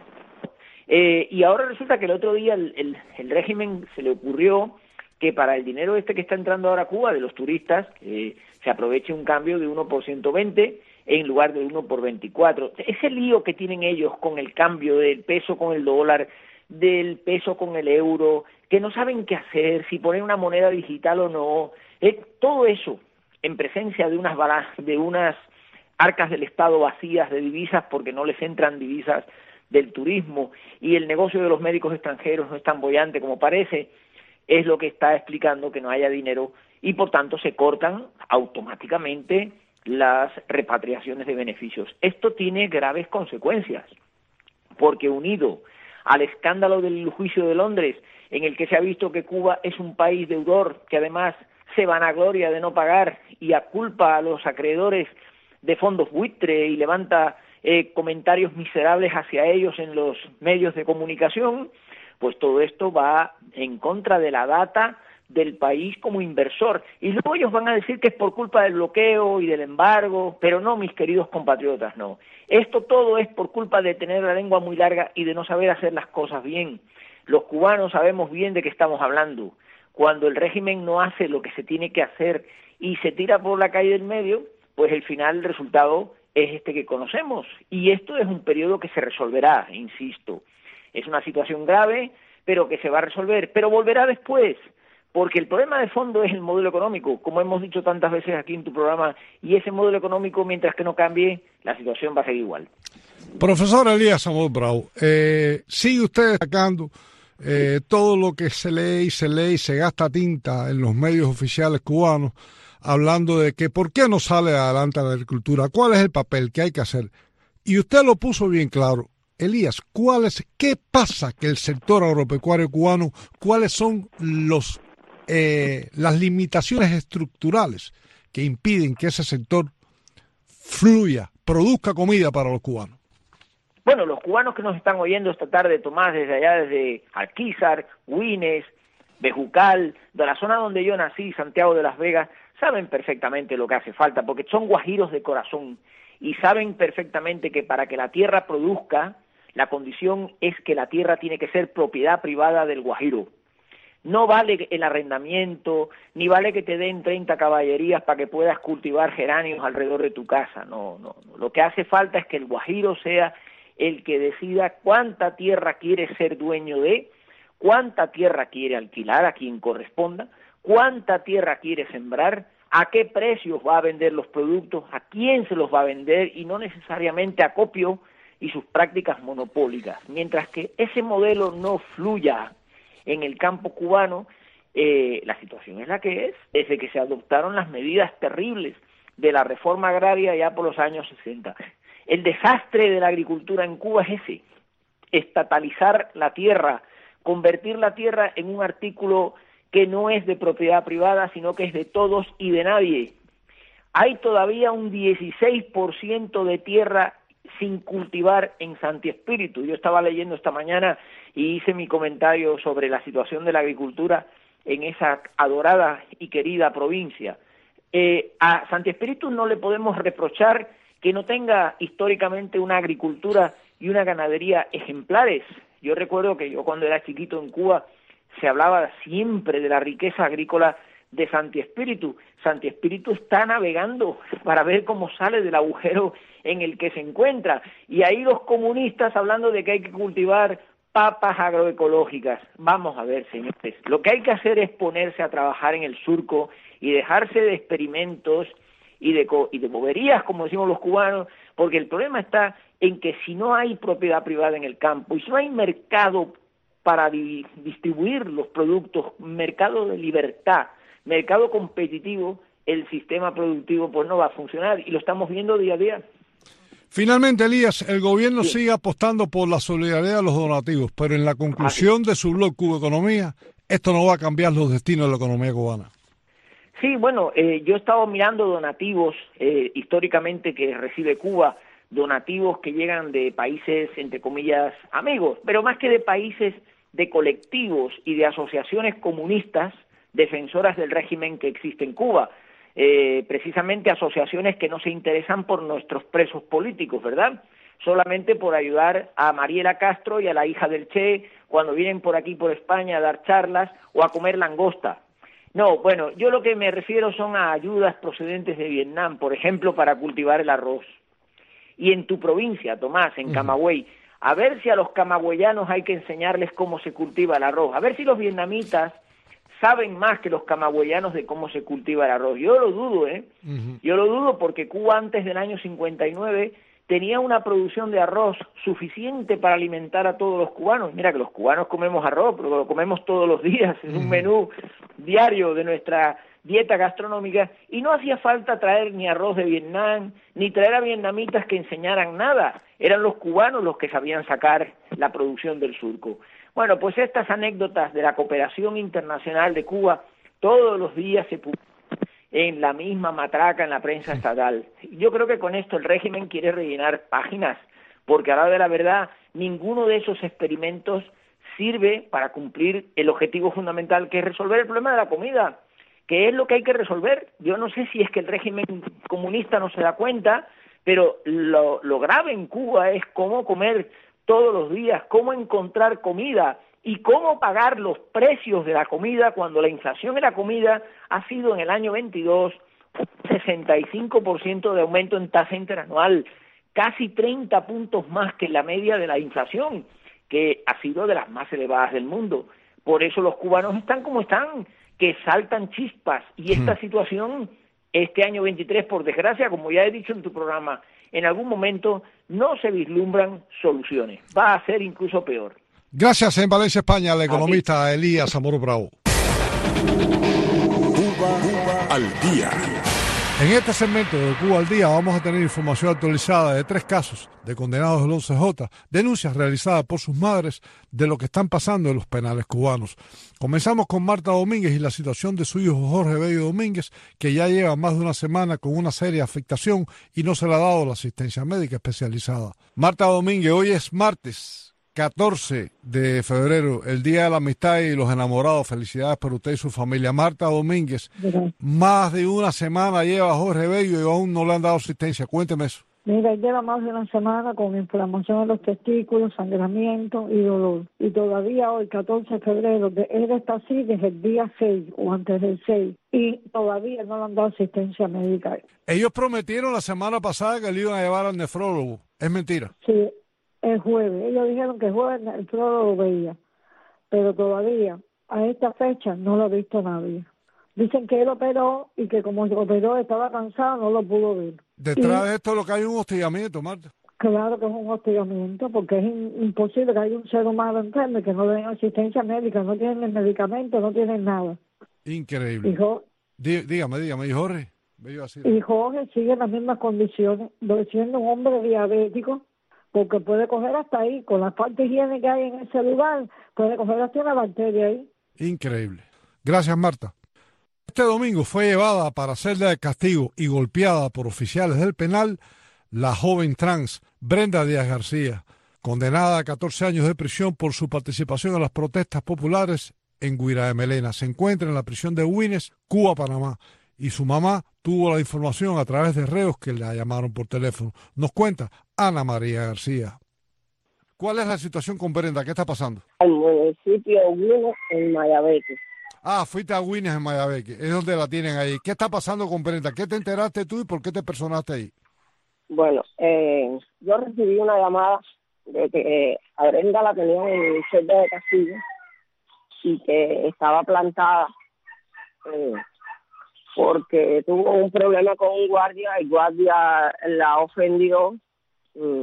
Eh, y ahora resulta que el otro día el, el, el régimen se le ocurrió que para el dinero este que está entrando ahora a Cuba, de los turistas, eh, se aproveche un cambio de uno por ciento veinte en lugar de uno por veinticuatro. Ese lío que tienen ellos con el cambio del peso con el dólar, del peso con el euro, que no saben qué hacer, si poner una moneda digital o no, eh, todo eso en presencia de unas balas, de unas arcas del Estado vacías de divisas porque no les entran divisas del turismo, y el negocio de los médicos extranjeros no es tan boyante como parece, es lo que está explicando que no haya dinero, y por tanto se cortan automáticamente las repatriaciones de beneficios. Esto tiene graves consecuencias, porque unido al escándalo del juicio de Londres, en el que se ha visto que Cuba es un país deudor, que además se vanagloria de no pagar y aculpa a los acreedores de fondos buitre y levanta eh, comentarios miserables hacia ellos en los medios de comunicación, pues todo esto va en contra de la data del país como inversor. Y luego ellos van a decir que es por culpa del bloqueo y del embargo, pero no, mis queridos compatriotas, no. Esto todo es por culpa de tener la lengua muy larga y de no saber hacer las cosas bien. Los cubanos sabemos bien de qué estamos hablando. Cuando el régimen no hace lo que se tiene que hacer y se tira por la calle del medio, pues el final, el resultado es este que conocemos. Y esto es un periodo que se resolverá, insisto. Es una situación grave, pero que se va a resolver, pero volverá después, porque el problema de fondo es el modelo económico, como hemos dicho tantas veces aquí en tu programa, y ese modelo económico, mientras que no cambie, la situación va a seguir igual. Profesor Elías Amor Bravo, eh, sigue usted destacando eh, todo lo que se lee y se lee y se gasta tinta en los medios oficiales cubanos, hablando de que por qué no sale adelante la agricultura, cuál es el papel que hay que hacer. Y usted lo puso bien claro. Elías, ¿cuál es, ¿qué pasa que el sector agropecuario cubano, cuáles son los eh, las limitaciones estructurales que impiden que ese sector fluya, produzca comida para los cubanos? Bueno, los cubanos que nos están oyendo esta tarde, Tomás, desde allá, desde Alquizar, Güines, Bejucal, de la zona donde yo nací, Santiago de las Vegas, saben perfectamente lo que hace falta, porque son guajiros de corazón y saben perfectamente que para que la tierra produzca, la condición es que la tierra tiene que ser propiedad privada del guajiro. No vale el arrendamiento, ni vale que te den treinta caballerías para que puedas cultivar geranios alrededor de tu casa. No, no, no. Lo que hace falta es que el guajiro sea el que decida cuánta tierra quiere ser dueño de, cuánta tierra quiere alquilar a quien corresponda, cuánta tierra quiere sembrar, a qué precios va a vender los productos, a quién se los va a vender, y no necesariamente acopio y sus prácticas monopólicas. Mientras que ese modelo no fluya en el campo cubano, eh, la situación es la que es, desde que se adoptaron las medidas terribles de la reforma agraria ya por los años sesenta. El desastre de la agricultura en Cuba es ese, estatalizar la tierra, convertir la tierra en un artículo que no es de propiedad privada, sino que es de todos y de nadie. Hay todavía un dieciséis por ciento de tierra sin cultivar en Santi Espíritu. Yo estaba leyendo esta mañana y hice mi comentario sobre la situación de la agricultura en esa adorada y querida provincia. Eh, a Santi Espíritu no le podemos reprochar que no tenga históricamente una agricultura y una ganadería ejemplares. Yo recuerdo que yo cuando era chiquito en Cuba se hablaba siempre de la riqueza agrícola de Santi Espíritu. Santi Espíritu está navegando para ver cómo sale del agujero en el que se encuentra. Y ahí los comunistas hablando de que hay que cultivar papas agroecológicas. Vamos a ver, señores, lo que hay que hacer es ponerse a trabajar en el surco y dejarse de experimentos y de, y de boberías, como decimos los cubanos, porque el problema está en que si no hay propiedad privada en el campo y si no hay mercado para di distribuir los productos, mercado de libertad, mercado competitivo, el sistema productivo pues no va a funcionar y lo estamos viendo día a día. Finalmente, Elías, el gobierno sí. sigue apostando por la solidaridad de los donativos, pero en la conclusión de su blog Cuba Economía, esto no va a cambiar los destinos de la economía cubana. Sí, bueno, eh, yo he estado mirando donativos eh, históricamente que recibe Cuba, donativos que llegan de países, entre comillas, amigos, pero más que de países, de colectivos y de asociaciones comunistas defensoras del régimen que existe en Cuba, eh, precisamente asociaciones que no se interesan por nuestros presos políticos, ¿verdad? Solamente por ayudar a Mariela Castro y a la hija del Che cuando vienen por aquí, por España, a dar charlas o a comer langosta. No, bueno, yo lo que me refiero son a ayudas procedentes de Vietnam, por ejemplo, para cultivar el arroz. Y en tu provincia, Tomás, en Camagüey, a ver si a los camagüeyanos hay que enseñarles cómo se cultiva el arroz, a ver si los vietnamitas saben más que los camagüeyanos de cómo se cultiva el arroz. Yo lo dudo, ¿eh? Uh-huh. Yo lo dudo porque Cuba antes del año cincuenta y nueve tenía una producción de arroz suficiente para alimentar a todos los cubanos. Mira que los cubanos comemos arroz, pero lo comemos todos los días, es un menú diario de nuestra dieta gastronómica, y no hacía falta traer ni arroz de Vietnam, ni traer a vietnamitas que enseñaran nada. Eran los cubanos los que sabían sacar la producción del surco. Bueno, pues estas anécdotas de la cooperación internacional de Cuba todos los días se publican en la misma matraca en la prensa estatal. Yo creo que con esto el régimen quiere rellenar páginas, porque a la hora de la verdad ninguno de esos experimentos sirve para cumplir el objetivo fundamental, que es resolver el problema de la comida, que es lo que hay que resolver. Yo no sé si es que el régimen comunista no se da cuenta, pero lo, lo grave en Cuba es cómo comer todos los días, cómo encontrar comida y cómo pagar los precios de la comida cuando la inflación en la comida ha sido en el año veintidós un sesenta y cinco por ciento de aumento en tasa interanual, casi treinta puntos más que la media de la inflación, que ha sido de las más elevadas del mundo. Por eso los cubanos están como están, que saltan chispas, y esta situación, este año veintitrés, por desgracia, como ya he dicho en tu programa, en algún momento no se vislumbran soluciones. Va a ser incluso peor. Gracias. En Valencia, España, el economista Aquí. Elías Amor Bravo. Cuba, Cuba al día. En este segmento de Cuba al día vamos a tener información actualizada de tres casos de condenados del once J, denuncias realizadas por sus madres de lo que están pasando en los penales cubanos. Comenzamos con Marta Domínguez y la situación de su hijo Jorge Bello Domínguez, que ya lleva más de una semana con una seria afectación y no se le ha dado la asistencia médica especializada. Marta Domínguez, hoy es martes catorce de febrero, el Día de la Amistad y los Enamorados. Felicidades para usted y su familia. Marta Domínguez, Mira. más de una semana lleva Jorge Bello y aún no le han dado asistencia. Cuénteme eso. Mira, lleva más de una semana con inflamación en los testículos, sangramiento y dolor. Y todavía hoy, catorce de febrero, de, él está así desde el día seis o antes del seis. Y todavía no le han dado asistencia médica. Ellos prometieron la semana pasada que le iban a llevar al nefrólogo. ¿Es mentira? Sí. El jueves, ellos dijeron que el jueves el prólogo lo veía, pero todavía a esta fecha no lo ha visto nadie. Dicen que él operó y que como operó estaba cansado, no lo pudo ver. Detrás y, de esto lo que hay un hostigamiento, Marta. Claro que es un hostigamiento, porque es in- imposible que haya un ser humano enfermo y que no den asistencia médica, no tienen medicamentos, no tienen nada. Increíble. Y, Jo- Dí- dígame, dígame, y Jorge. Bello así. y Jorge sigue en las mismas condiciones, de siendo un hombre diabético, porque puede coger hasta ahí, con la falta de higiene que hay en ese lugar, puede coger hasta una bacteria ahí. Increíble. Gracias, Marta. Este domingo fue llevada para celda de castigo y golpeada por oficiales del penal la joven trans Brenda Díaz García, condenada a catorce años de prisión por su participación en las protestas populares en Guira de Melena. Se encuentra en la prisión de Güines, Cuba, Panamá, y su mamá tuvo la información a través de reos que la llamaron por teléfono. Nos cuenta Ana María García. ¿Cuál es la situación con Brenda? ¿Qué está pasando? Al municipio de Güines, en Mayabeque. Ah, fuiste a Güines en Mayabeque, es donde la tienen ahí. ¿Qué está pasando con Brenda? ¿Qué te enteraste tú y por qué te personaste ahí? Bueno, eh, yo recibí una llamada de que eh, a Brenda la tenían en celda de castigo y que estaba plantada eh, porque tuvo un problema con un guardia, el guardia la ofendió mm,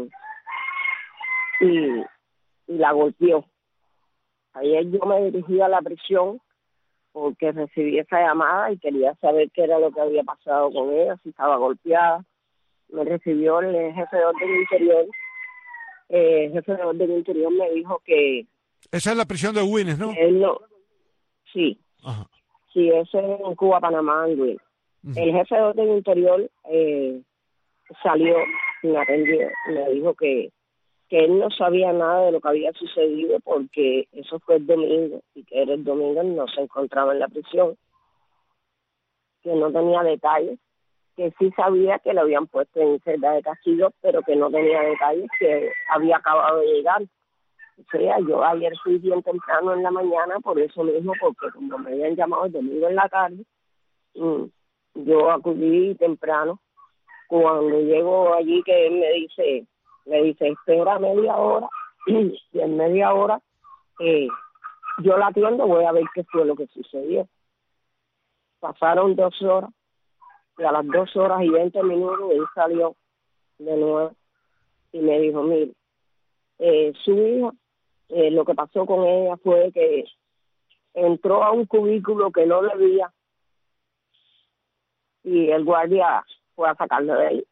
y, y la golpeó. Ayer yo me dirigí a la prisión porque recibí esa llamada y quería saber qué era lo que había pasado con ella, si estaba golpeada. Me recibió el jefe de orden interior. Eh, el jefe de orden interior me dijo que... Esa es la prisión de Güines, ¿no? Él no... Sí. Ajá. Sí, eso es en Cuba, Panamá, en Güines. Uh-huh. El jefe de orden interior eh, salió y me atendió. Me dijo que, que él no sabía nada de lo que había sucedido porque eso fue el domingo y que era el domingo no se encontraba en la prisión, que no tenía detalles, que sí sabía que lo habían puesto en celda de castigo, pero que no tenía detalles, que había acabado de llegar. O sea, yo ayer fui bien temprano en la mañana, por eso mismo, porque como me habían llamado el domingo en la tarde, yo acudí temprano. Cuando llego allí, que él me dice, me dice, espera media hora, y en media hora eh, yo la atiendo, voy a ver qué fue lo que sucedió. Pasaron dos horas, y a las dos horas y veinte minutos él salió de nuevo y me dijo, mire, eh, su hija, eh, lo que pasó con ella fue que entró a un cubículo que no debía y el guardia fue a sacarla de ahí.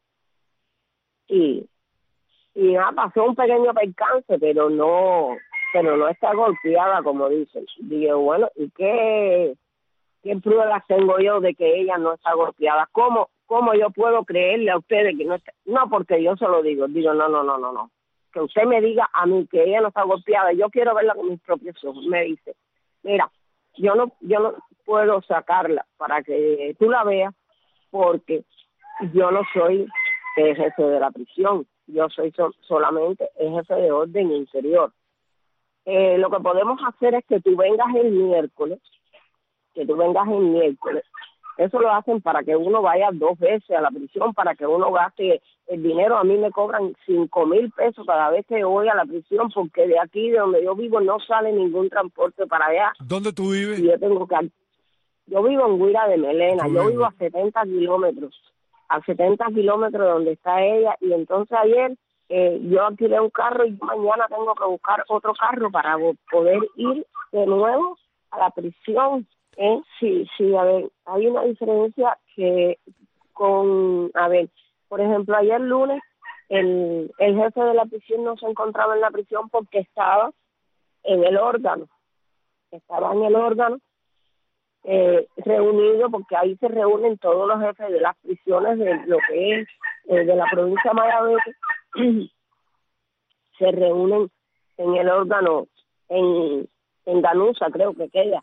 Y, y nada, pasó un pequeño percance, pero no, pero no está golpeada, como dicen. Dije, bueno, ¿y qué... ¿Qué pruebas tengo yo de que ella no está golpeada? ¿Cómo, cómo yo puedo creerle a ustedes que no está? No, porque yo se lo digo. Digo, no, no, no, no, no. Que usted me diga a mí que ella no está golpeada. Yo quiero verla con mis propios ojos. Me dice, mira, yo no, yo no puedo sacarla para que tú la veas porque yo no soy el jefe de la prisión. Yo soy so, solamente el jefe de orden interior. Eh, lo que podemos hacer es que tú vengas el miércoles que tú vengas el miércoles. Eso lo hacen para que uno vaya dos veces a la prisión, para que uno gaste el dinero. A mí me cobran cinco mil pesos cada vez que voy a la prisión, porque de aquí, de donde yo vivo, no sale ningún transporte para allá. ¿Dónde tú vives? Y yo tengo que... Yo vivo en Guira de Melena, yo vivo a setenta kilómetros, a setenta kilómetros de donde está ella, y entonces ayer eh, yo alquilé un carro y mañana tengo que buscar otro carro para poder ir de nuevo a la prisión. Eh, sí, sí, a ver, hay una diferencia que con, a ver, por ejemplo, ayer lunes el, el jefe de la prisión no se encontraba en la prisión porque estaba en el órgano, estaba en el órgano eh, reunido, porque ahí se reúnen todos los jefes de las prisiones de lo que es eh, de la provincia de Mayabeque, se reúnen en el órgano en, en Ganusa, creo que queda.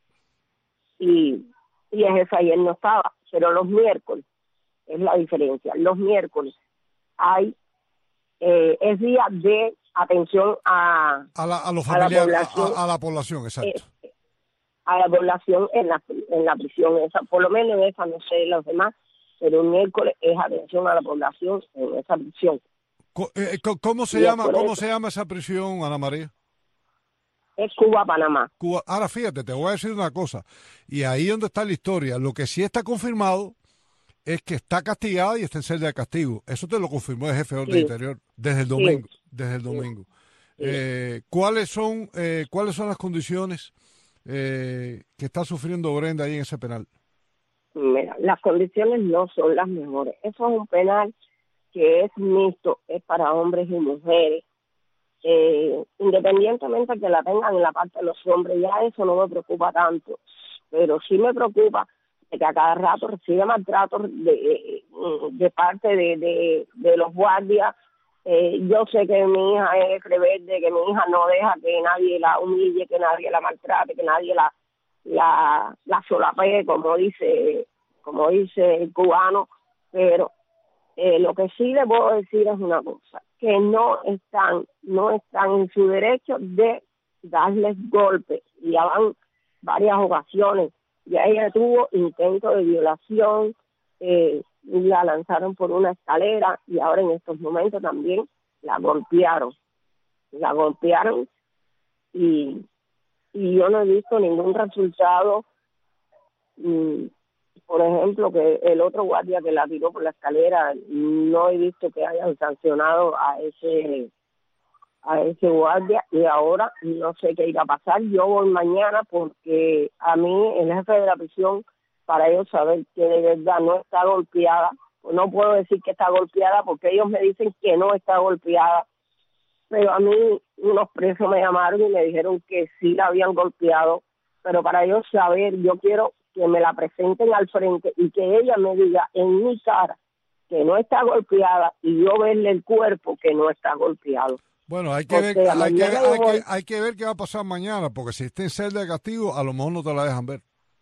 Y, y el jefe ayer no estaba, pero los miércoles, es la diferencia, los miércoles hay, eh, es día de atención a, a, la, a los a la familiares, población, a, a la población, exacto. Eh, a la población en la, en la prisión, esa, por lo menos en esa, no sé los demás, pero el miércoles es atención a la población en esa prisión. ¿Cómo se llama, cómo se llama esa prisión, Ana María? Es Cuba, Panamá. Cuba. Ahora fíjate, te voy a decir una cosa, y ahí donde está la historia, lo que sí está confirmado es que está castigada y está en celda de castigo. Eso te lo confirmó el jefe de orden Sí. interior desde el domingo. Sí. Desde el domingo. Sí. Eh, ¿Cuáles son eh, cuáles son las condiciones eh, que está sufriendo Brenda ahí en ese penal? Mira, las condiciones no son las mejores. Eso es un penal que es mixto, es para hombres y mujeres. Eh, independientemente que la tengan en la parte de los hombres, ya eso no me preocupa tanto, pero sí me preocupa de que a cada rato recibe maltrato de, de parte de, de, de los guardias. Eh, yo sé que mi hija es rebelde, que mi hija no deja que nadie la humille, que nadie la maltrate, que nadie la la, la solapee, como dice como dice el cubano, pero eh, lo que sí le puedo decir es una cosa, que no están no están en su derecho de darles golpes. Ya van varias ocasiones, ya ella tuvo intento de violación, eh, la lanzaron por una escalera y ahora en estos momentos también la golpearon, la golpearon y, y yo no he visto ningún resultado. Mm, por ejemplo, que el otro guardia que la tiró por la escalera, no he visto que hayan sancionado a ese a ese guardia y ahora no sé qué irá a pasar. Yo voy mañana porque a mí el jefe de la prisión, para ellos saber que de verdad no está golpeada, pues no puedo decir que está golpeada porque ellos me dicen que no está golpeada, pero a mí unos presos me llamaron y me dijeron que sí la habían golpeado, pero para ellos saber, yo quiero que me la presenten al frente y que ella me diga en mi cara que no está golpeada y yo verle el cuerpo que no está golpeado. Bueno, hay que, ver, sea, hay, que, mañana hay, voy- que, hay que ver qué va a pasar mañana, porque si está en celda de castigo, a lo mejor no te la dejan ver.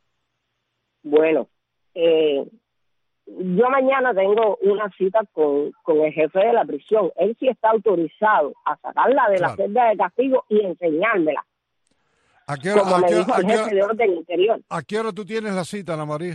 Bueno, eh, yo mañana tengo una cita con, con el jefe de la prisión. Él sí está autorizado a sacarla de Claro. la celda de castigo y enseñármela, ¿A qué hora, como a me qué- dijo a el qué jefe hora- de orden interior. a qué hora tú tienes la cita, Ana María?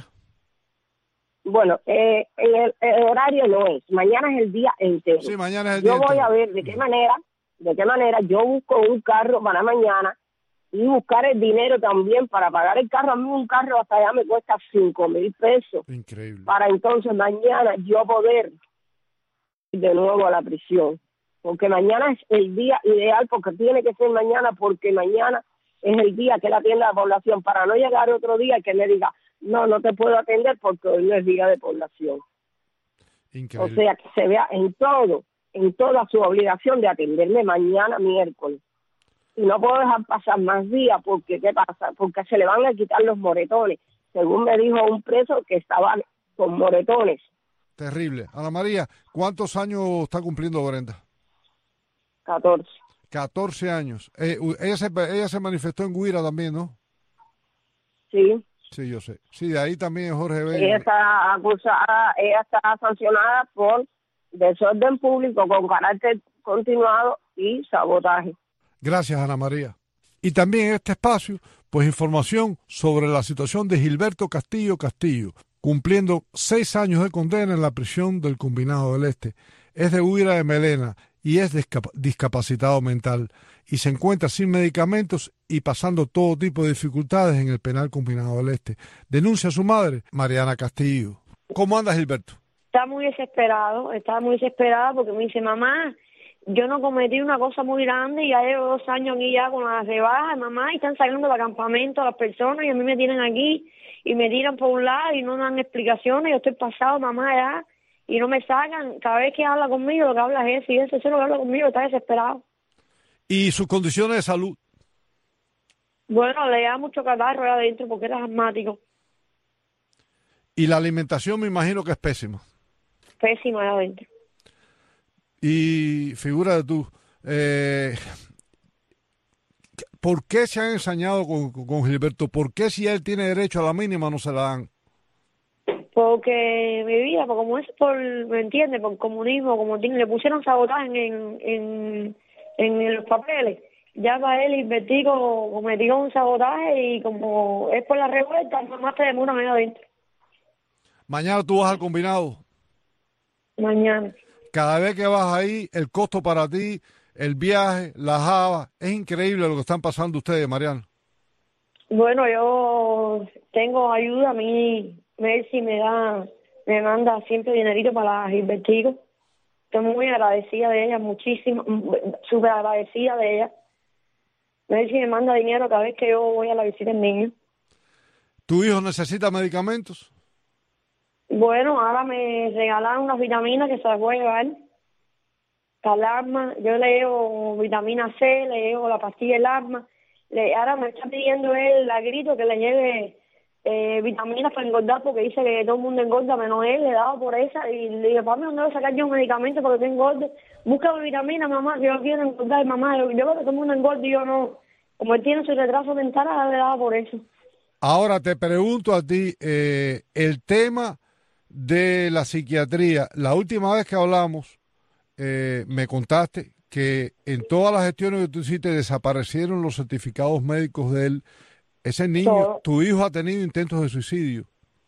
Bueno, eh, en el, el horario no es. Mañana es el día entero. Sí, mañana es el yo día voy entero. a ver de qué manera, de qué manera yo busco un carro para mañana y buscar el dinero también para pagar el carro. A mí un carro hasta allá me cuesta cinco mil pesos. Increíble. Para entonces mañana yo poder ir de nuevo a la prisión. Porque mañana es el día ideal, porque tiene que ser mañana, porque mañana es el día que la atiende la población, para no llegar otro día y que me diga, no, no te puedo atender porque hoy no es día de población. Increíble. O sea, que se vea en todo, en toda su obligación de atenderme mañana miércoles. Y no puedo dejar pasar más días porque, ¿qué pasa? Porque se le van a quitar los moretones. Según me dijo un preso que estaba con moretones. Terrible. Ana María, ¿cuántos años está cumpliendo Brenda? catorce. catorce años. Eh, u- ella, se, ella se manifestó en Guira también, ¿no? Sí. Sí, yo sé. Sí, de ahí también Jorge B. Ella está acusada, ella está sancionada por desorden público con carácter continuado y sabotaje. Gracias, Ana María. Y también en este espacio, pues información sobre la situación de Gilberto Castillo Castillo, cumpliendo seis años de condena en la prisión del Combinado del Este. Es de Guira de Melena y es discap- discapacitado mental y se encuentra sin medicamentos y pasando todo tipo de dificultades en el penal Combinado del Este. Denuncia a su madre, Mariana Castillo. ¿Cómo anda Gilberto? Está muy desesperado, está muy desesperado porque me dice, mamá, yo no cometí una cosa muy grande y ya llevo dos años aquí ya con la rebaja, mamá, y están sacando del campamento a las personas y a mí me tienen aquí y me tiran por un lado y no me dan explicaciones, yo estoy pasado, mamá, ya, y no me sacan. Cada vez que habla conmigo lo que habla es eso y eso, eso es lo que habla conmigo, está desesperado. ¿Y sus condiciones de salud? Bueno, le da mucho catarro ahí adentro porque era asmático, Y la alimentación me imagino que es pésima. pésimo ahí adentro. Y figura de tú, eh, ¿por qué se han ensañado con, con Gilberto? ¿Por qué si él tiene derecho a la mínima no se la dan? Porque mi vida, porque como es por, ¿me entiendes? Por comunismo, como tiene- le pusieron sabotaje en, en, en los papeles. Ya para él Gilbertico cometió un sabotaje y como es por la revuelta, nomás te demoran ahí adentro. Mañana tú vas al combinado. Mañana. Cada vez que vas ahí, el costo para ti, el viaje, la java, es increíble lo que están pasando ustedes, Mariano. Bueno, yo tengo ayuda, a mí Mercy me da me manda siempre dinerito para Gilbertico. Estoy muy agradecida de ella, muchísimo, súper agradecida de ella. Me dice que me manda dinero cada vez que yo voy a la visita del niño. ¿Tu hijo necesita medicamentos? Bueno, ahora me regalaron unas vitaminas que se las voy a llevar. Alarma, yo le llevo vitamina C, le llevo la pastilla del arma. Le, ahora me está pidiendo él a grito que le lleve eh, vitaminas para engordar, porque dice que todo el mundo engorda menos él. Le he dado por esa y le digo, papi, ¿dónde voy a sacar yo un medicamento porque te engorde? Busca vitamina, mamá, que yo quiero engordar. Mamá, yo, yo creo que todo el mundo engorda y yo no. Como él tiene su retraso mental, le he dado por eso. Ahora te pregunto a ti, eh, el tema de la psiquiatría. La última vez que hablamos, eh, me contaste que en todas las gestiones que tú hiciste desaparecieron los certificados médicos de él. Ese niño, Todo. Tu hijo ha tenido intentos de suicidio.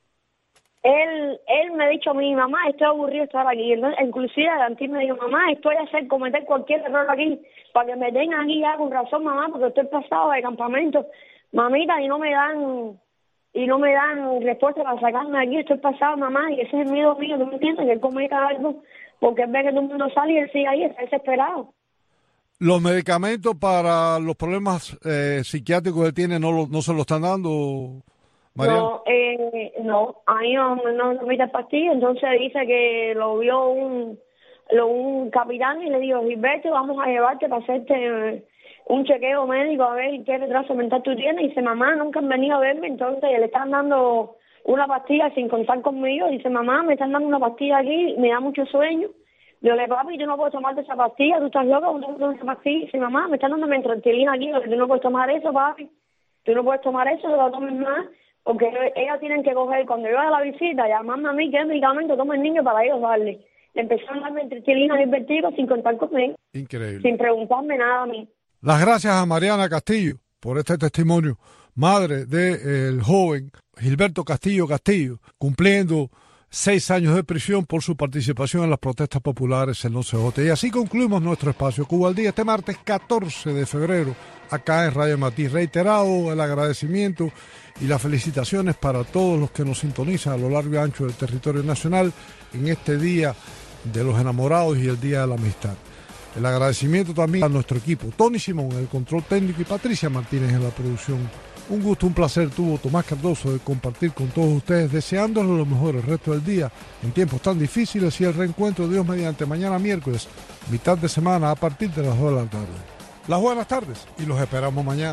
Él él me ha dicho a mi mamá, estoy aburrido de estar aquí. Entonces, inclusive antes me dijo, mamá, estoy a hacer cometer cualquier error aquí para que me tengan aquí ya con razón, mamá, porque estoy pasado de campamento, mamita, y no me dan y no me dan respuesta para sacarme de aquí. Estoy pasado, mamá, y ese es el miedo mío, ¿tú me entiendes? Que él cometa algo, porque él ve que todo el mundo sale y él sigue ahí, está desesperado. ¿Los medicamentos para los problemas eh, psiquiátricos que tiene no, lo, no se lo están dando, Mariana? No, eh, no, ahí no, no, no mete pastillas, entonces dice que lo vio un, lo, un capitán y le dijo, Gilberto, vamos a llevarte para hacerte eh, un chequeo médico a ver qué retraso mental tú tienes. Y dice, mamá, nunca han venido a verme, entonces le están dando una pastilla sin contar conmigo. Dice, mamá, me están dando una pastilla aquí, me da mucho sueño. Yo le digo, papi, tú no puedes tomarte esa pastilla, tú estás loca, tú no puedes tomar esa pastilla. Dice, mamá, me están dando mentrantilina aquí, tú no puedes tomar eso, papi. Tú no puedes tomar eso, no lo tomes más. Porque ellas tienen que coger, cuando yo haga la visita, llamarme a mí qué medicamento toma el niño para ellos darle. Le empezaron a dar mentrantilina y vertigo sin contar conmigo. Increíble. Sin preguntarme nada a mí. Las gracias a Mariana Castillo por este testimonio. Madre del joven Gilberto Castillo Castillo, cumpliendo seis años de prisión por su participación en las protestas populares en los C J. Y así concluimos nuestro espacio Cuba al Día este martes catorce de febrero acá en Radio Martí. Reiterado el agradecimiento y las felicitaciones para todos los que nos sintonizan a lo largo y ancho del territorio nacional en este Día de los Enamorados y el Día de la Amistad. El agradecimiento también a nuestro equipo, Tony Simón en el control técnico y Patricia Martínez en la producción. Un gusto, un placer tuvo Tomás Cardoso de compartir con todos ustedes, deseándoles lo mejor el resto del día en tiempos tan difíciles y el reencuentro de Dios mediante mañana miércoles, mitad de semana a partir de las dos de la tarde. Las buenas tardes y los esperamos mañana.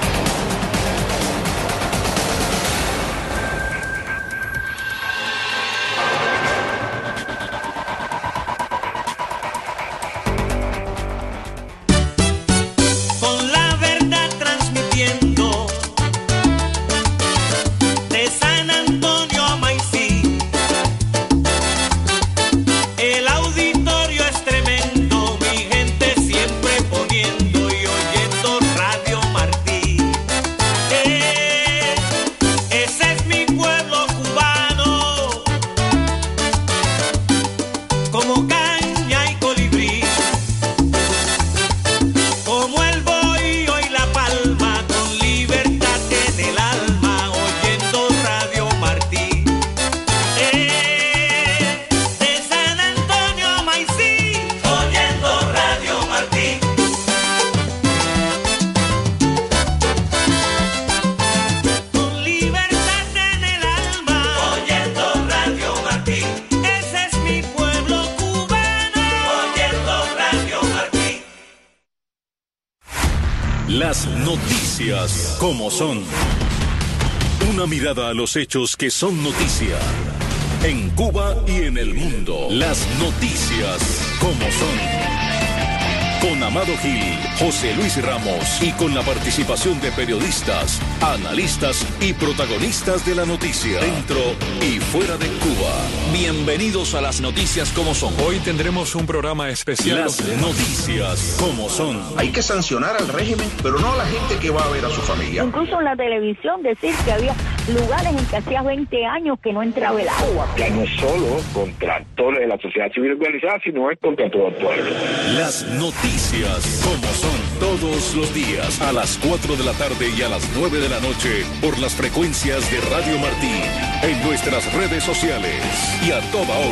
Las noticias como son. Una mirada a los hechos que son noticia. En Cuba y en el mundo. Las noticias como son. Con Amado Gil, José Luis Ramos y con la participación de periodistas, analistas y protagonistas de la noticia, dentro y fuera de Cuba. Bienvenidos a las noticias como son. Hoy tendremos un programa especial. Las noticias como son. Hay que sancionar al régimen, pero no a la gente que va a ver a su familia. Incluso en la televisión decir que había lugares en que hacía veinte años que no entraba el agua. Ya no es solo contra actores de la sociedad civil organizada, sino es contra todo el pueblo. Las noticias como son todos los días a las cuatro de la tarde y a las nueve de la noche por las frecuencias de Radio Martí, en nuestras redes sociales y a toda hora.